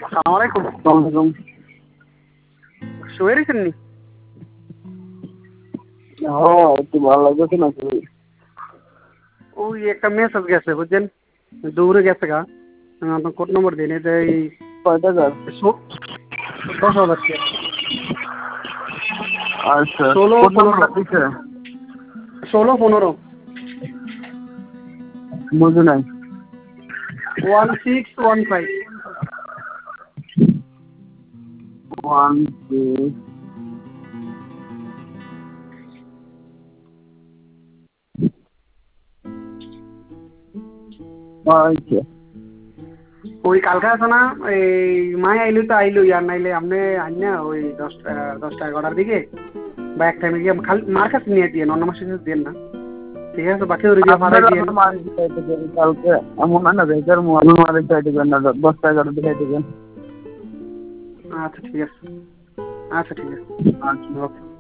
আসসালামু আলাইকুম। ওয়ালাইকুম। শুয়ে রয়েছেন নি? হ্যাঁ, একটু ভালো লাগতেছে না শরীর। ওই একটা মেসেজ গেছে বুঝছেন, দৌড়ে গেছে গা। আমি আপনার কোড নম্বর দিন, এটা এই কয় টাকার? 10,000 টাকা। আচ্ছা, 16 কোড 15 নাম্বারটা দিছে? 16 15 বুঝি নাই। 1615। 1 6 আচ্ছা। ওই কালকে আছে না, এই মাই আইলো তো আইলো, আর নাইলে আপনি আইন না ওই 10টা 11টার দিকে বা এক টাইমে গিয়ে খালি মার কাছে নিয়ে দিয়ে অন্য মাসের কাছে দিয়ে না, ঠিক আছে? বাকি ওর দিয়ে ফাড়াই আপনারা দিয়ে। আমার মার চাইতে গেলেন কালকে, এমন হয় না বেকার আমি মারের চাইতে গেলেন না, 10টা 11টা চাইতে গেলেন। আচ্ছা ঠিক আছে, আচ্ছা ঠিক আছে, আচ্ছা। ওকে।